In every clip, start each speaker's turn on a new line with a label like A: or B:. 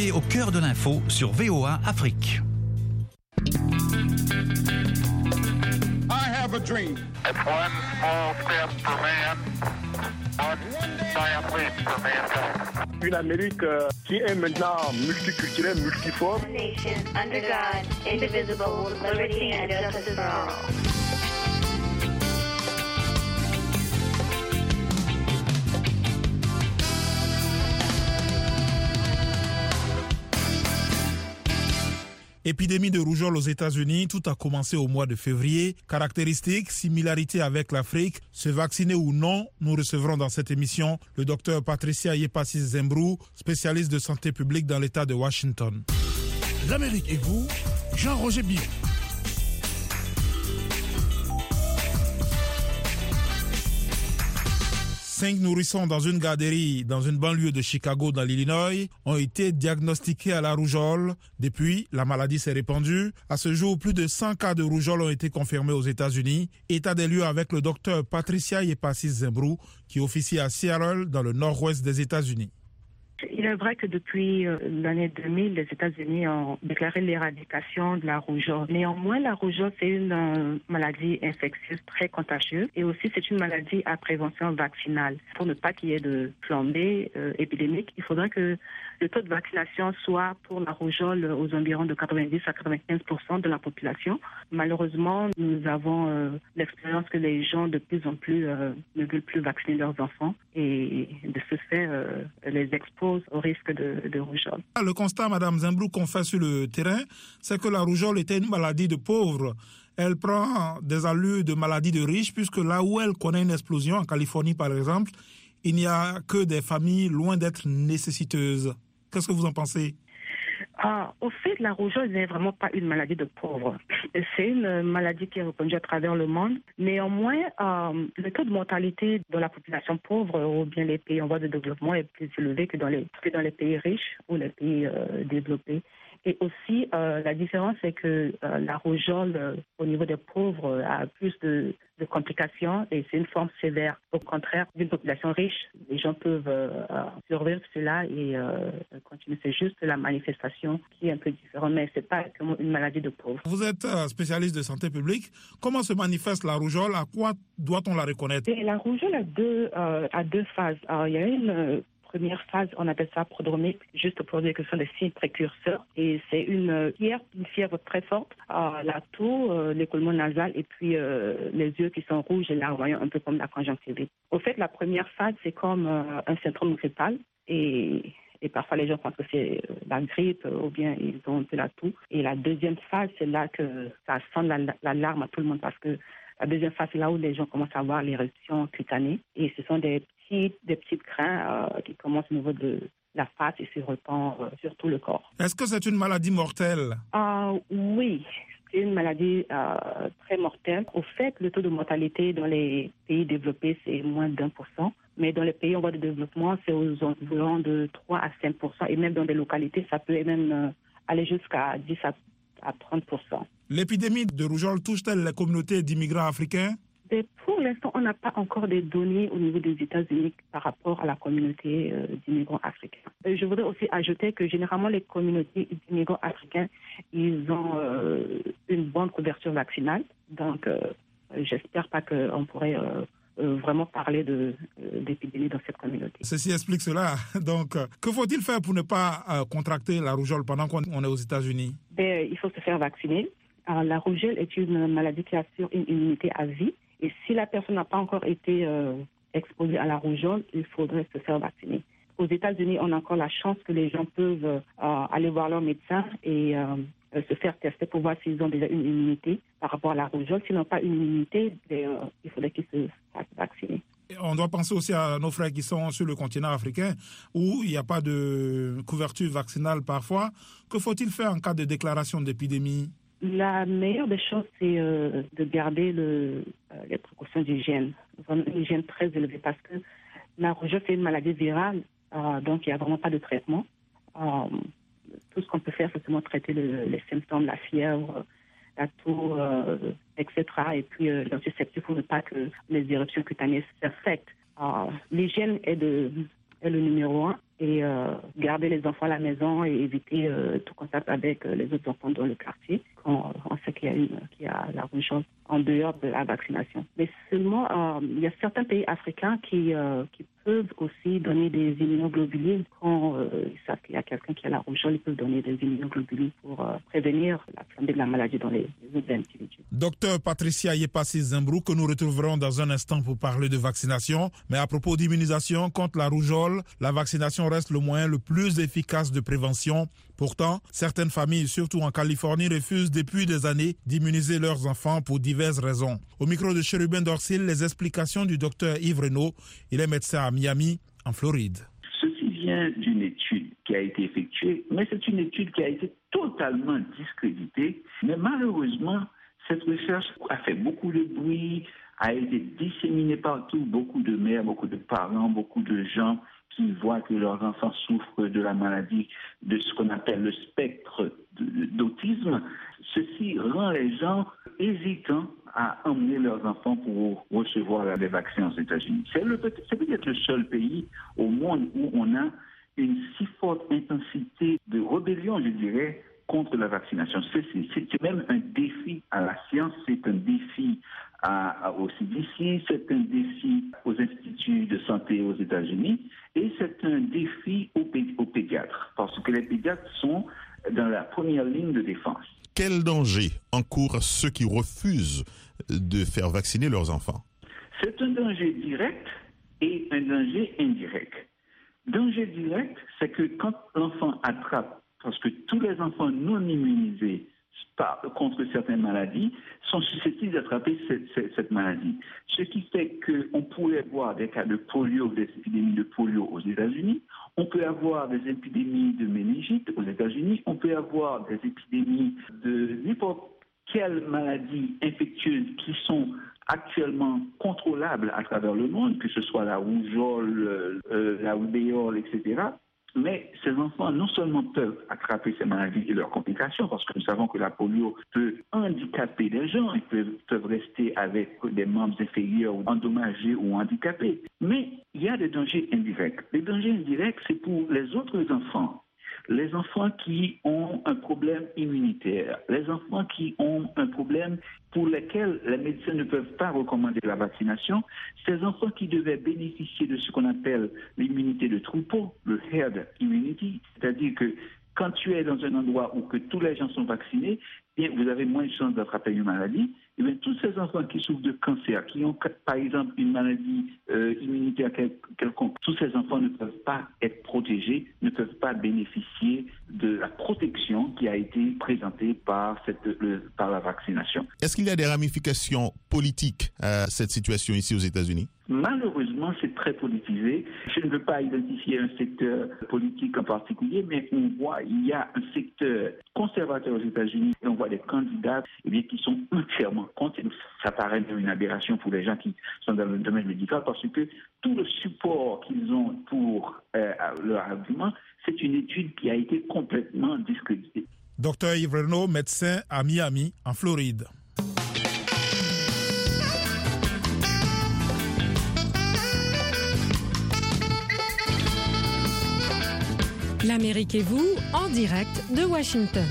A: Restez au cœur de l'info sur VOA Afrique.
B: I have a dream.
C: It's one small step for man, one giant leap for mankind.
B: Une Amérique qui est maintenant multiculturelle, multiforme.
D: Nation under God, indivisible, with liberty and justice for all.
E: Épidémie de rougeole aux États-Unis, tout a commencé au mois de février. Caractéristiques, similarités avec l'Afrique, se vacciner ou non, nous recevrons dans cette émission le docteur Patricia Yepassis Zembrou, spécialiste de santé publique dans l'État de Washington.
F: L'Amérique et vous, Jean-Roger Billon.
E: 5 nourrissons dans une garderie dans une banlieue de Chicago dans l'Illinois ont été diagnostiqués à la rougeole. Depuis, la maladie s'est répandue. À ce jour, plus de 100 cas de rougeole ont été confirmés aux États-Unis. État des lieux avec le docteur Patricia Yepassis Zembrou qui officie à Seattle dans le nord-ouest des États-Unis.
G: Il est vrai que depuis l'année 2000, les États-Unis ont déclaré l'éradication de la rougeole. Néanmoins, la rougeole, c'est une maladie infectieuse très contagieuse et aussi c'est une maladie à prévention vaccinale. Pour ne pas qu'il y ait de flambée épidémique, il faudrait que le taux de vaccination soit pour la rougeole aux environs de 90 à 95% de la population. Malheureusement, nous avons l'expérience que les gens de plus en plus ne veulent plus vacciner leurs enfants et de ce fait les exposent au risque de rougeole.
E: Le constat, Mme Zembrou, qu'on fait sur le terrain, c'est que la rougeole était une maladie de pauvres. Elle prend des allures de maladie de riches, puisque là où elle connaît une explosion, en Californie par exemple, il n'y a que des familles loin d'être nécessiteuses. Qu'est-ce que vous en pensez ?
G: Au fait, la rougeole n'est vraiment pas une maladie de pauvres. C'est une maladie qui est répandue à travers le monde. Néanmoins, le taux de mortalité dans la population pauvre ou bien les pays en voie de développement est plus élevé que dans les pays riches ou les pays développés. Et aussi, la différence, c'est que la rougeole, au niveau des pauvres, a plus de complications et c'est une forme sévère. Au contraire d'une population riche, les gens peuvent survivre cela et continuer. C'est juste la manifestation qui est un peu différente, mais ce n'est pas une maladie de pauvre.
E: Vous êtes spécialiste de santé publique. Comment se manifeste la rougeole ? À quoi doit-on la reconnaître ?
G: Et la rougeole a deux phases. Il y a une première phase, on appelle ça prodromique, juste pour dire que ce sont des signes précurseurs. Et c'est une fièvre très forte, la toux, l'écoulement nasal et puis les yeux qui sont rouges et larmoyants, un peu comme la conjonctivite. Au fait, la première phase, c'est comme un syndrome grippal et parfois les gens pensent que c'est la grippe ou bien ils ont de la toux. Et la deuxième phase, c'est là que ça sonne l'alarme à tout le monde parce que la deuxième phase, c'est là où les gens commencent à avoir l'éruption cutanée. Et ce sont des petits grains qui commencent au niveau de la face et se répandent sur tout le corps.
E: Est-ce que c'est une maladie mortelle ?
G: Oui, c'est une maladie très mortelle. Au fait, le taux de mortalité dans les pays développés, c'est moins d'1%. Mais dans les pays en voie de développement, c'est aux environs de 3 à 5%. Et même dans des localités, ça peut même aller jusqu'à 10 à 30%.
E: L'épidémie de rougeole touche-t-elle les communautés d'immigrants africains ?
G: Et pour l'instant, on n'a pas encore des données au niveau des États-Unis par rapport à la communauté d'immigrants africains. Je voudrais aussi ajouter que généralement, les communautés d'immigrants africains, ils ont une bonne couverture vaccinale. Donc, j'espère pas qu'on pourrait vraiment parler d'épidémie dans cette communauté.
E: Ceci explique cela. Donc, que faut-il faire pour ne pas contracter la rougeole pendant qu'on est aux États-Unis ?
G: Il faut se faire vacciner. Alors, la rougeole est une maladie qui assure une immunité à vie. Et si la personne n'a pas encore été exposée à la rougeole, il faudrait se faire vacciner. Aux États-Unis, on a encore la chance que les gens peuvent aller voir leur médecin et se faire tester pour voir s'ils ont déjà une immunité par rapport à la rougeole. S'ils n'ont pas une immunité, il faudrait qu'ils se fassent vacciner.
E: On doit penser aussi à nos frères qui sont sur le continent africain où il n'y a pas de couverture vaccinale parfois. Que faut-il faire en cas de déclaration d'épidémie ?
G: La meilleure des choses, c'est de garder les précautions d'hygiène. Vraiment une hygiène très élevée parce que la rougeole, c'est une maladie virale, donc il n'y a vraiment pas de traitement. Tout ce qu'on peut faire, c'est seulement traiter les symptômes, la fièvre, la toux, etc. Et puis l'antiseptique pour ne pas que les éruptions cutanées s'affectent. L'hygiène est le numéro 1 et garder les enfants à la maison et éviter tout contact avec les autres enfants dans le quartier quand on sait qu'il y a la rougeole en dehors de la vaccination. Mais seulement, il y a certains pays africains qui peuvent aussi donner des immunoglobulines quand ils savent qu'il y a quelqu'un qui a la rougeole, ils peuvent donner des immunoglobulines pour prévenir la flambée de la maladie dans les autres individus.
E: Docteur Patricia Yepassi Zembrou, que nous retrouverons dans un instant pour parler de vaccination. Mais à propos d'immunisation contre la rougeole, la vaccination reste le moyen le plus efficace de prévention. Pourtant, certaines familles, surtout en Californie, refusent depuis des années d'immuniser leurs enfants pour diverses raisons. Au micro de Chérubin Dorsil, les explications du docteur Yves Renaud. Il est médecin à Miami, en Floride.
H: Ceci vient d'une étude qui a été effectuée, mais c'est une étude qui a été totalement discréditée. Mais malheureusement, cette recherche a fait beaucoup de bruit, a été disséminée partout. Beaucoup de mères, beaucoup de parents, beaucoup de gens qui voient que leurs enfants souffrent de la maladie, de ce qu'on appelle le spectre d'autisme. Ceci rend les gens hésitants à emmener leurs enfants pour recevoir les vaccins aux États-Unis. C'est peut-être le seul pays au monde où on a une si forte intensité de rébellion, je dirais, contre la vaccination. C'est même un défi à la science, c'est un défi au CDC, c'est un défi aux instituts de santé aux États-Unis et c'est un défi aux pédiatres, parce que les pédiatres sont dans la première ligne de défense.
I: Quel danger encourent ceux qui refusent de faire vacciner leurs enfants?
H: C'est un danger direct et un danger indirect. Danger direct, c'est que quand l'enfant attrape, parce que tous les enfants non immunisés contre certaines maladies sont susceptibles d'attraper cette maladie. Ce qui fait qu'on pourrait voir des cas de polio, des épidémies de polio aux États-Unis, on peut avoir des épidémies de méningite aux États-Unis, on peut avoir des épidémies de n'importe quelle maladie infectieuse qui sont actuellement contrôlables à travers le monde, que ce soit la rougeole, la rubéole, etc. Mais ces enfants non seulement peuvent attraper ces maladies et leurs complications, parce que nous savons que la polio peut handicaper des gens, ils peuvent rester avec des membres inférieurs endommagés ou handicapés. Mais il y a des dangers indirects. Les dangers indirects, c'est pour les autres enfants. Les enfants qui ont un problème immunitaire, les enfants qui ont un problème pour lesquels les médecins ne peuvent pas recommander la vaccination, ces enfants qui devaient bénéficier de ce qu'on appelle l'immunité de troupeau, le herd immunity, c'est-à-dire que quand tu es dans un endroit où que tous les gens sont vaccinés, bien, vous avez moins de chances d'attraper une maladie. Et bien, tous ces enfants qui souffrent de cancer, qui ont par exemple une maladie immunitaire quelconque, tous ces enfants ne peuvent pas être protégés, ne peuvent pas bénéficier de la protection qui a été présentée par la vaccination.
I: Est-ce qu'il y a des ramifications politiques à cette situation ici aux États-Unis?
H: Malheureusement, c'est très politisé. Je ne veux pas identifier un secteur politique en particulier, mais on voit il y a un secteur conservateur aux États-Unis et on voit des candidats qui sont entièrement contre. Ça paraît une aberration pour les gens qui sont dans le domaine médical parce que tout le support qu'ils ont pour leur argument, c'est une étude qui a été complètement discréditée.
E: Docteur Yves Renaud, médecin à Miami, en Floride.
J: L'Amérique et vous, en direct de Washington.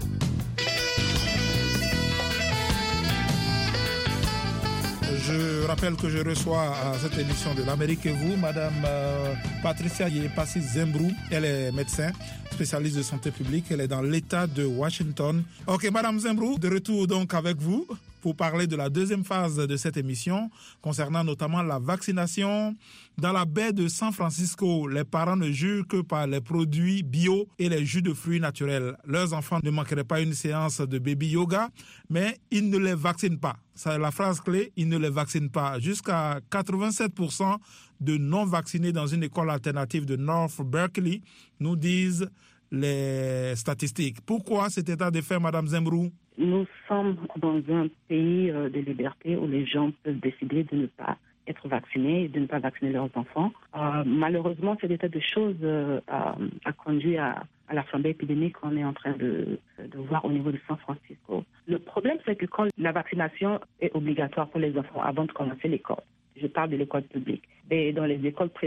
E: Je rappelle que je reçois à cette émission de l'Amérique et vous, Madame Patricia Yepassi Zembrou. Elle est médecin, spécialiste de santé publique. Elle est dans l'État de Washington. Ok, Madame Zembrou, de retour donc avec vous pour parler de la deuxième phase de cette émission concernant notamment la vaccination. Dans la baie de San Francisco, les parents ne jurent que par les produits bio et les jus de fruits naturels. Leurs enfants ne manqueraient pas une séance de baby yoga, mais ils ne les vaccinent pas. C'est la phrase clé, ils ne les vaccinent pas. Jusqu'à 87% de non-vaccinés dans une école alternative de North Berkeley, nous disent les statistiques. Pourquoi cet état de fait, Madame Zembrou?
G: Nous sommes dans un pays de liberté où les gens peuvent décider de ne pas être vaccinés, de ne pas vacciner leurs enfants. Malheureusement, cet état de choses a conduit à la flambée épidémique qu'on est en train de voir au niveau de San Francisco. Le problème, c'est que quand la vaccination est obligatoire pour les enfants avant de commencer l'école, je parle de l'école publique, et dans les écoles privées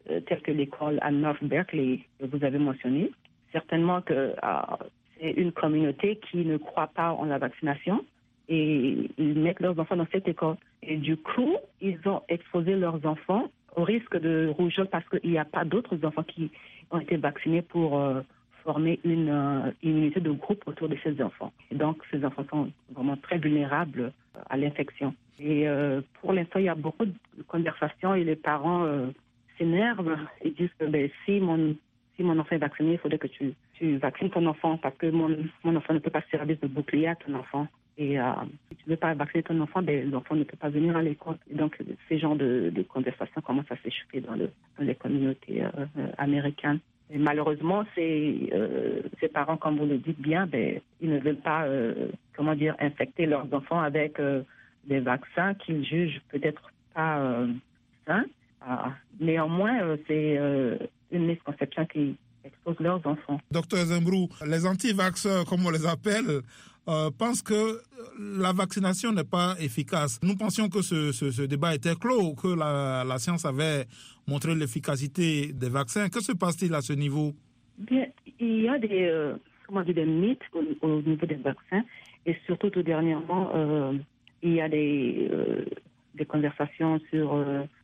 G: telles que l'école à North Berkeley que vous avez mentionnée. Certainement que c'est une communauté qui ne croit pas en la vaccination et ils mettent leurs enfants dans cette école. Et du coup, ils ont exposé leurs enfants au risque de rougeole parce qu'il n'y a pas d'autres enfants qui ont été vaccinés pour former une immunité de groupe autour de ces enfants. Et donc, ces enfants sont vraiment très vulnérables à l'infection. Et pour l'instant, il y a beaucoup de conversations et les parents s'énervent et disent que si mon enfant est vacciné, il faudrait que tu vaccines ton enfant parce que mon enfant ne peut pas servir de bouclier à ton enfant. Et si tu ne veux pas vacciner ton enfant, l'enfant ne peut pas venir à l'école. Et donc, ces genres de conversations commencent à s'échauffer dans les communautés américaines. Et malheureusement, ces parents, comme vous le dites bien, ils ne veulent pas, infecter leurs enfants avec des vaccins qu'ils jugent peut-être pas sains. Néanmoins, c'est une misconception qui expose leurs enfants.
E: Docteur Zembrou, les anti-vaxxeurs, comme on les appelle, pensent que la vaccination n'est pas efficace. Nous pensions que ce débat était clos, que la science avait montré l'efficacité des vaccins. Que se passe-t-il à ce niveau? Bien,
G: il y a des mythes au niveau des vaccins et surtout tout dernièrement, il y a des conversations sur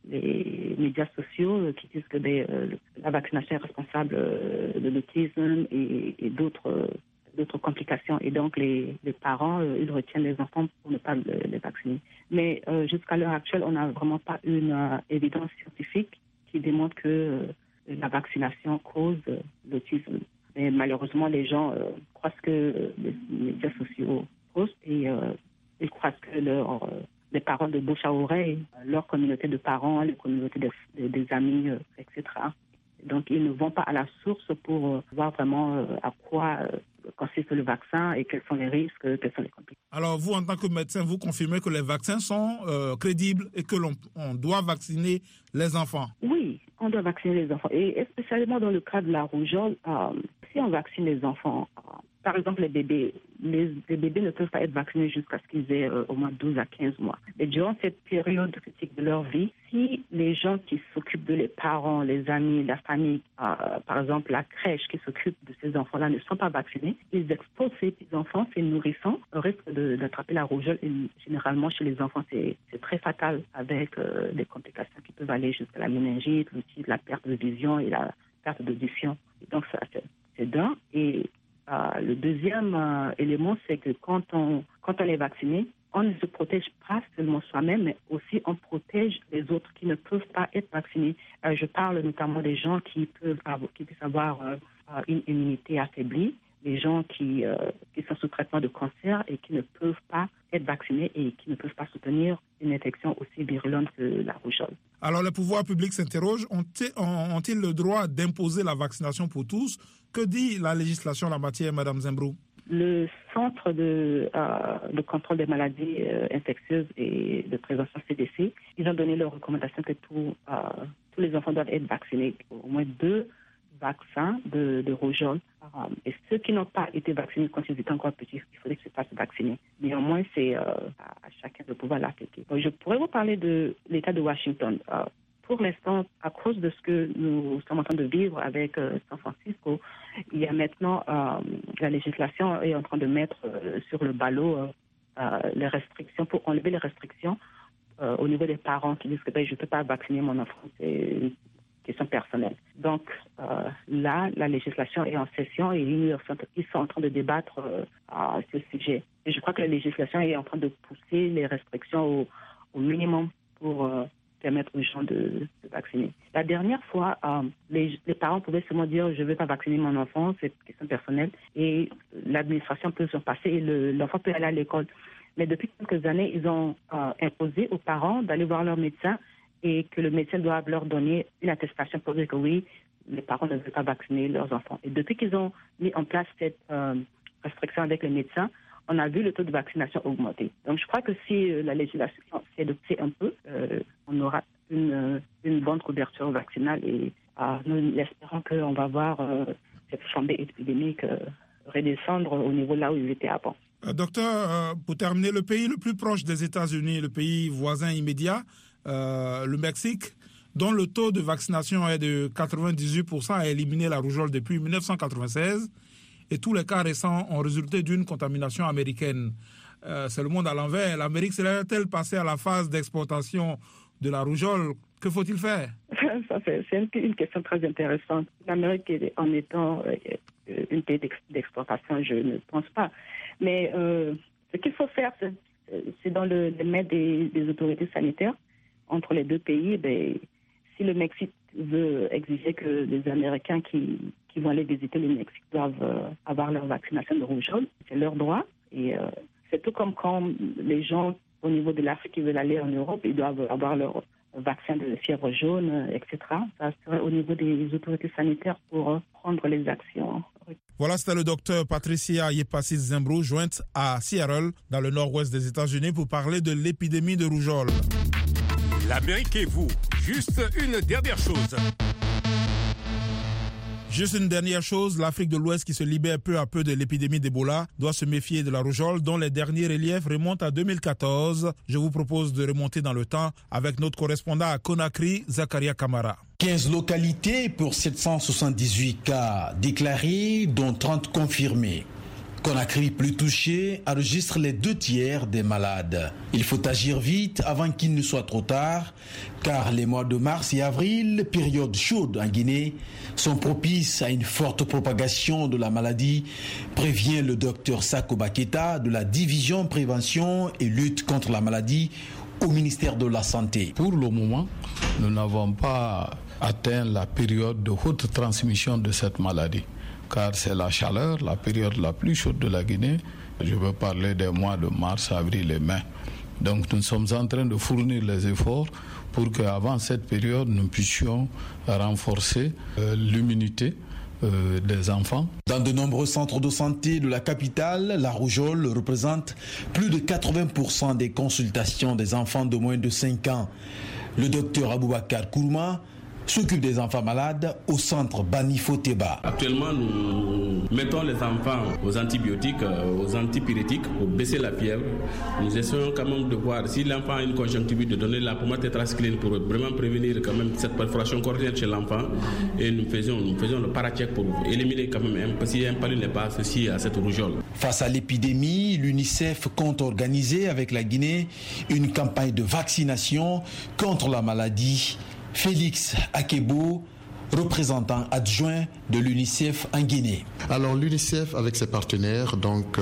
G: les médias sociaux qui disent que la vaccination est responsable de l'autisme et d'autres complications. Et donc, les parents, ils retiennent les enfants pour ne pas les vacciner. Mais jusqu'à l'heure actuelle, on n'a vraiment pas une évidence scientifique qui démontre que la vaccination cause l'autisme. Mais malheureusement, les gens croient ce que les médias sociaux postent et ils croient que les parents de bouche à oreille, leur communauté de parents, les communautés des amis, etc. Donc, ils ne vont pas à la source pour voir vraiment à quoi consiste le vaccin et quels sont les risques, quelles sont les complications.
E: Alors, vous, en tant que médecin, vous confirmez que les vaccins sont crédibles et que l'on doit vacciner les enfants?
G: Oui, on doit vacciner les enfants. Et spécialement dans le cas de la rougeole, si on vaccine les enfants, par exemple les bébés ne peuvent pas être vaccinés jusqu'à ce qu'ils aient au moins 12 à 15 mois. Et durant cette période critique de leur vie, si les gens qui s'occupent les parents, les amis, la famille, par exemple la crèche qui s'occupe de ces enfants-là ne sont pas vaccinés, ils exposent ces petits-enfants, ces nourrissons, au risque d'attraper la rougeole. Et généralement, chez les enfants, c'est très fatal avec des complications qui peuvent aller jusqu'à la méningite, la perte de vision et la perte d'audition. Donc, ça, c'est d'un. Et le deuxième élément, c'est que quand on est vacciné, on ne se protège pas seulement soi-même, mais aussi on protège les autres qui ne peuvent pas être vaccinés. Je parle notamment des gens qui puissent avoir une immunité affaiblie, les gens qui sont sous traitement de cancer et qui ne peuvent pas être vaccinés et qui ne peuvent pas soutenir une infection aussi virulente que la rougeole.
E: Alors, les pouvoirs publics s'interrogent, ont-ils le droit d'imposer la vaccination pour tous? Que dit la législation en la matière, Mme Zembrou?
G: Le Centre de contrôle des maladies infectieuses et de prévention CDC, ils ont donné leur recommandation que tous les enfants doivent être vaccinés, au moins 2 vaccins de rougeole. Et ceux qui n'ont pas été vaccinés quand ils étaient encore petits, il faudrait qu'ils se fassent vacciner. Néanmoins, c'est à chacun de pouvoir l'appliquer. Je pourrais vous parler de l'État de Washington. Pour l'instant, à cause de ce que nous sommes en train de vivre avec San Francisco, il y a maintenant, la législation est en train de mettre sur le ballot les restrictions, pour enlever les restrictions au niveau des parents qui disent que je ne peux pas vacciner mon enfant, c'est une question personnelle. Donc là, la législation est en session et ils sont en train de débattre à ce sujet. Et je crois que la législation est en train de pousser les restrictions au minimum pour permettre aux gens de vacciner. La dernière fois, les parents pouvaient seulement dire « je ne veux pas vacciner mon enfant », c'est une question personnelle, et l'administration peut s'en passer et l'enfant peut aller à l'école. Mais depuis quelques années, ils ont imposé aux parents d'aller voir leur médecin et que le médecin doit leur donner une attestation pour dire que oui, les parents ne veulent pas vacciner leurs enfants. Et depuis qu'ils ont mis en place cette restriction avec les médecins, on a vu le taux de vaccination augmenter. Donc, je crois que si la législation s'édopte un peu, on aura une bonne couverture vaccinale et nous espérons qu'on va voir cette flambée épidémique redescendre au niveau là où il était avant.
E: Docteur, pour terminer, le pays le plus proche des États-Unis, le pays voisin immédiat, le Mexique, dont le taux de vaccination est de 98%, a éliminé la rougeole depuis 1996 et tous les cas récents ont résulté d'une contamination américaine. C'est le monde à l'envers. L'Amérique serait-elle passée à la phase d'exportation de la rougeole? Que faut-il faire?
G: Ça, c'est une question très intéressante. L'Amérique, en étant une pays d'exportation, je ne pense pas. Mais ce qu'il faut faire, c'est dans le main des autorités sanitaires entre les deux pays. Si le Mexique veut exiger que les Américains qui vont aller visiter le Mexique doivent avoir leur vaccination de rougeole, c'est leur droit. Et c'est tout comme quand les gens au niveau de l'Afrique qui veulent aller en Europe, ils doivent avoir leur vaccin de fièvre jaune, etc. Ça serait au niveau des autorités sanitaires pour prendre les actions.
E: Voilà, c'était le docteur Patricia Yepassis Zembrou, jointe à Seattle, dans le nord-ouest des États-Unis, pour parler de l'épidémie de rougeole.
F: L'Amérique et vous, juste une dernière chose.
E: Juste une dernière chose, l'Afrique de l'Ouest qui se libère peu à peu de l'épidémie d'Ebola doit se méfier de la rougeole dont les derniers reliefs remontent à 2014. Je vous propose de remonter dans le temps avec notre correspondant à Conakry, Zakaria Kamara.
K: 15 localités pour 778 cas déclarés, dont 30 confirmés. Conakry, plus touché, enregistre les 2/3 des malades. Il faut agir vite avant qu'il ne soit trop tard, car les mois de mars et avril, période chaude en Guinée, sont propices à une forte propagation de la maladie, prévient le docteur Sako Baketa de la division prévention et lutte contre la maladie au ministère de la Santé.
L: Pour le moment, nous n'avons pas atteint la période de haute transmission de cette maladie, car c'est la chaleur, la période la plus chaude de la Guinée. Je veux parler des mois de mars, avril et mai. Donc nous sommes en train de fournir les efforts pour qu'avant cette période, nous puissions renforcer l'immunité des enfants.
K: Dans de nombreux centres de santé de la capitale, la rougeole représente plus de 80% des consultations des enfants de moins de 5 ans. Le docteur Aboubakar Kourma s'occupe des enfants malades au centre Banifo Teba.
M: Actuellement, nous mettons les enfants aux antibiotiques, aux antipyrétiques pour baisser la fièvre. Nous essayons quand même de voir si l'enfant a une conjonctivite, de donner la pommade tétracycline pour vraiment prévenir quand même cette perforation cornéenne chez l'enfant. Et nous faisons le paracheck pour éliminer quand même si un palu n'est pas associé à cette rougeole.
K: Face à l'épidémie, l'UNICEF compte organiser avec la Guinée une campagne de vaccination contre la maladie. Félix Akebo, représentant adjoint de l'UNICEF en Guinée.
N: Alors l'UNICEF avec ses partenaires, donc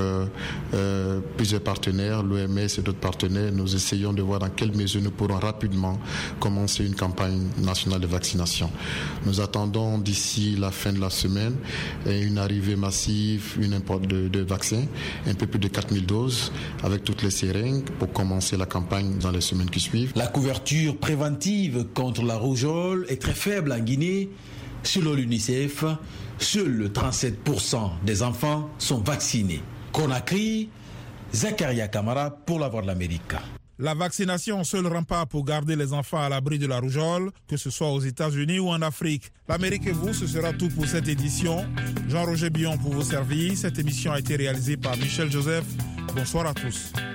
N: plusieurs partenaires, l'OMS et d'autres partenaires, nous essayons de voir dans quelle mesure nous pourrons rapidement commencer une campagne nationale de vaccination. Nous attendons d'ici la fin de la semaine une arrivée massive, une import de vaccins, un peu plus de 4000 doses avec toutes les seringues pour commencer la campagne dans les semaines qui suivent.
K: La couverture préventive contre la rougeole est très faible en Guinée. Selon l'UNICEF, seuls 37% des enfants sont vaccinés. Conakry, Zakaria Kamara pour la Voix de l'Amérique.
E: La vaccination, seul rempart pour garder les enfants à l'abri de la rougeole, que ce soit aux États-Unis ou en Afrique. L'Amérique et vous, ce sera tout pour cette édition. Jean-Roger Billon pour vous servir. Cette émission a été réalisée par Michel Joseph. Bonsoir à tous.